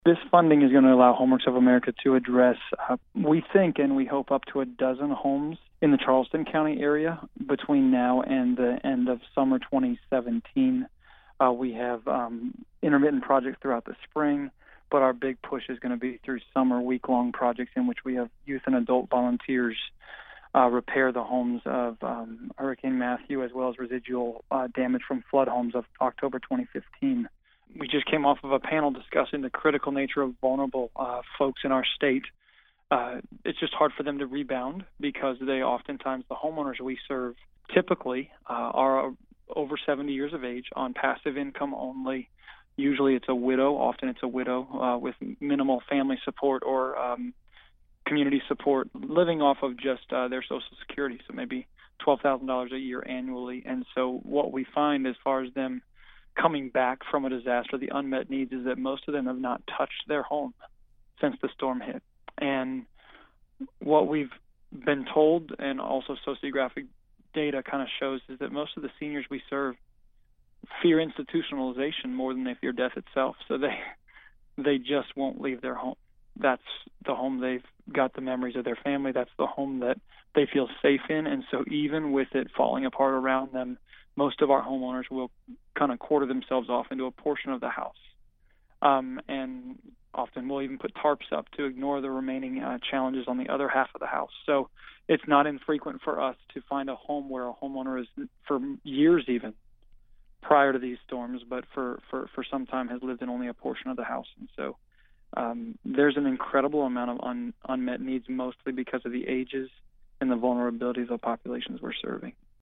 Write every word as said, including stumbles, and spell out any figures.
This funding is going to allow Homeworks of America to address, uh, we think and we hope, up to a dozen homes in the Charleston County area between now and the end of summer twenty seventeen. Uh, we have um, intermittent projects throughout the spring, but our big push is going to be through summer week-long projects in which we have youth and adult volunteers uh, repair the homes of um, Hurricane Matthew, as well as residual uh, damage from flood homes of October twenty fifteen. We just came off of a panel discussing the critical nature of vulnerable uh, folks in our state. Uh, it's just hard for them to rebound because they oftentimes, the homeowners we serve typically uh, are over seventy years of age on passive income only. Usually it's a widow. Often it's a widow uh, with minimal family support or um, community support, living off of just uh, their Social Security, so maybe twelve thousand dollars a year annually. And so what we find as far as them coming back from a disaster, the unmet needs is that most of them have not touched their home since the storm hit. And what we've been told, and also sociographic data kind of shows, is that most of the seniors we serve fear institutionalization more than they fear death itself. So they they just won't leave their home. That's the home they've got the memories of their family. That's the home that they feel safe in. And so even with it falling apart around them, most of our homeowners will kind of quarter themselves off into a portion of the house. Um, and often we'll even put tarps up to ignore the remaining uh, challenges on the other half of the house. So it's not infrequent for us to find a home where a homeowner is, for years even, prior to these storms, but for, for, for some time has lived in only a portion of the house. And so um, there's an incredible amount of un, unmet needs, mostly because of the ages and the vulnerabilities of populations we're serving.